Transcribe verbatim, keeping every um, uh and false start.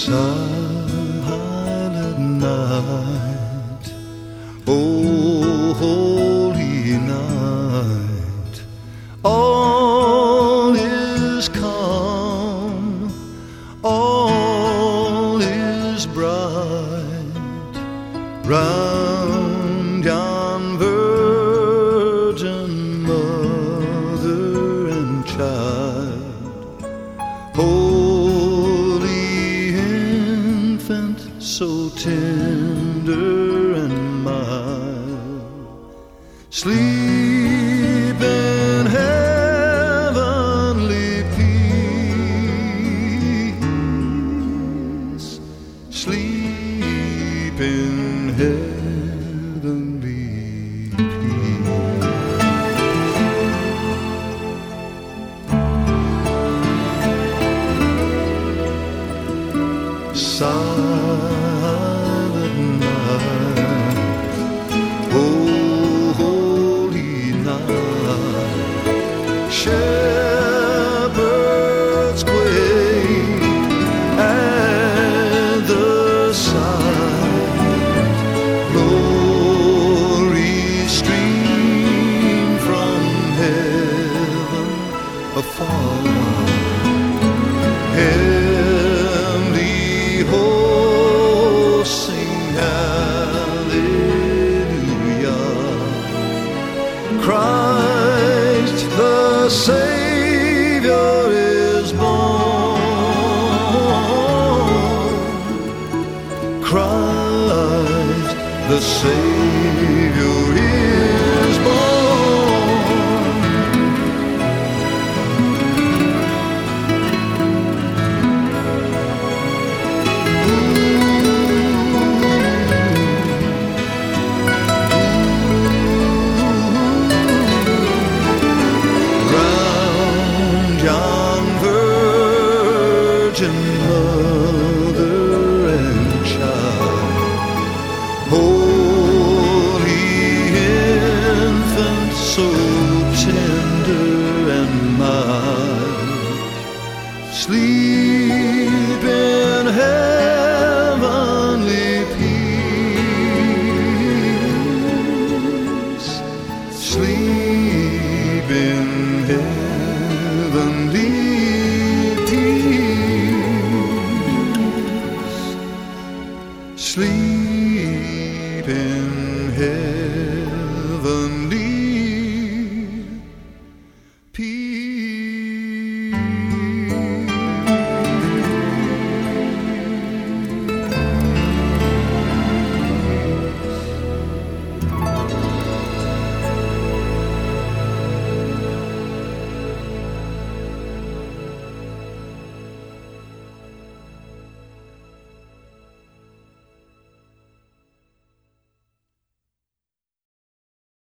Silent night, oh holy night, all is calm, all is bright, round yon virgin mother and child, holy infant, so tender and mild, sleep in heavenly peace, sleep in heavenly peace. Silent night, oh holy night, shepherds quake at the sight, glory stream from heaven afar, heavenly hosts sing hallelujah, Christ the Savior is born, Christ the Savior is born. Mother and child, holy infant, so tender and mild, sleep